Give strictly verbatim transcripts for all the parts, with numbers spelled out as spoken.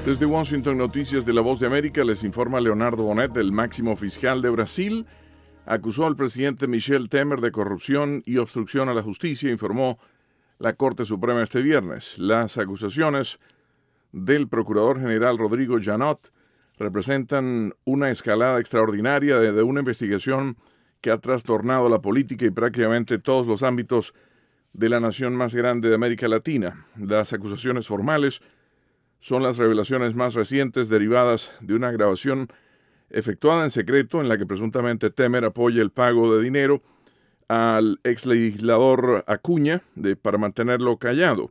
Desde Washington, Noticias de La Voz de América, les informa Leonardo Bonet. El máximo fiscal de Brasil acusó al presidente Michel Temer de corrupción y obstrucción a la justicia, informó la Corte Suprema este viernes. Las acusaciones del procurador general Rodrigo Janot representan una escalada extraordinaria de, de una investigación que ha trastornado la política y prácticamente todos los ámbitos de la nación más grande de América Latina. Las acusaciones formales son las revelaciones más recientes derivadas de una grabación efectuada en secreto en la que presuntamente Temer apoya el pago de dinero al exlegislador Acuña de, para mantenerlo callado.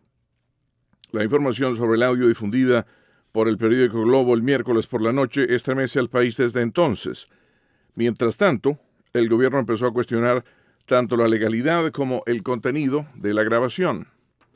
La información sobre el audio difundida por el periódico Globo el miércoles por la noche estremece al país desde entonces. Mientras tanto, el gobierno empezó a cuestionar tanto la legalidad como el contenido de la grabación.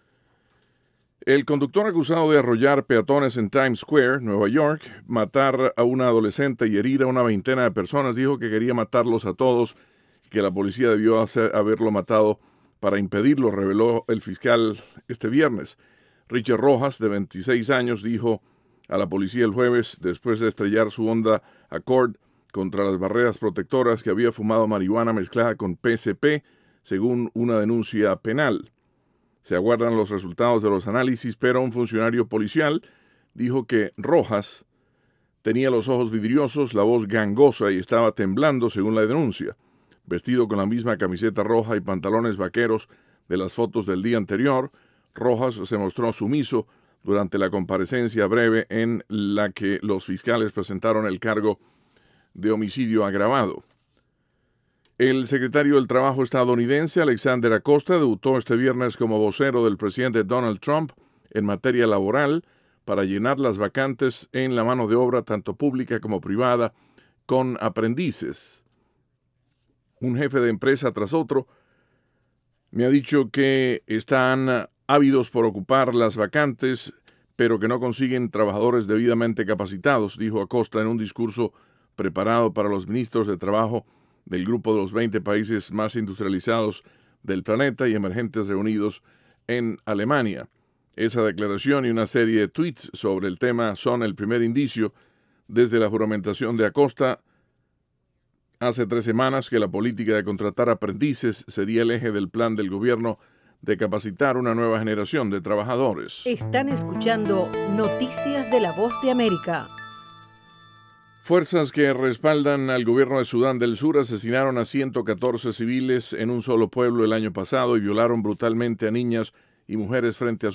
El conductor acusado de arrollar peatones en Times Square, Nueva York, matar a una adolescente y herir a una veintena de personas, dijo que quería matarlos a todos y que la policía debió hacer, haberlo matado para impedirlo, reveló el fiscal este viernes. Richard Rojas, de veintiséis años, dijo a la policía el jueves, después de estrellar su Honda Accord contra las barreras protectoras, que había fumado marihuana mezclada con P C P, según una denuncia penal. Se aguardan los resultados de los análisis, pero un funcionario policial dijo que Rojas tenía los ojos vidriosos, la voz gangosa y estaba temblando, según la denuncia. Vestido con la misma camiseta roja y pantalones vaqueros de las fotos del día anterior, Rojas se mostró sumiso durante la comparecencia breve en la que los fiscales presentaron el cargo de homicidio agravado. El secretario del Trabajo estadounidense, Alexander Acosta, debutó este viernes como vocero del presidente Donald Trump en materia laboral para llenar las vacantes en la mano de obra, tanto pública como privada, con aprendices. Un jefe de empresa tras otro me ha dicho que están ávidos por ocupar las vacantes, pero que no consiguen trabajadores debidamente capacitados, dijo Acosta en un discurso preparado para los ministros de Trabajo del grupo de los veinte países más industrializados del planeta y emergentes reunidos en Alemania. Esa declaración y una serie de tweets sobre el tema son el primer indicio desde la juramentación de Acosta hace tres semanas que la política de contratar aprendices sería el eje del plan del gobierno de capacitar una nueva generación de trabajadores. Están escuchando Noticias de la Voz de América. Fuerzas que respaldan al gobierno de Sudán del Sur asesinaron a ciento catorce civiles en un solo pueblo el año pasado y violaron brutalmente a niñas y mujeres frente a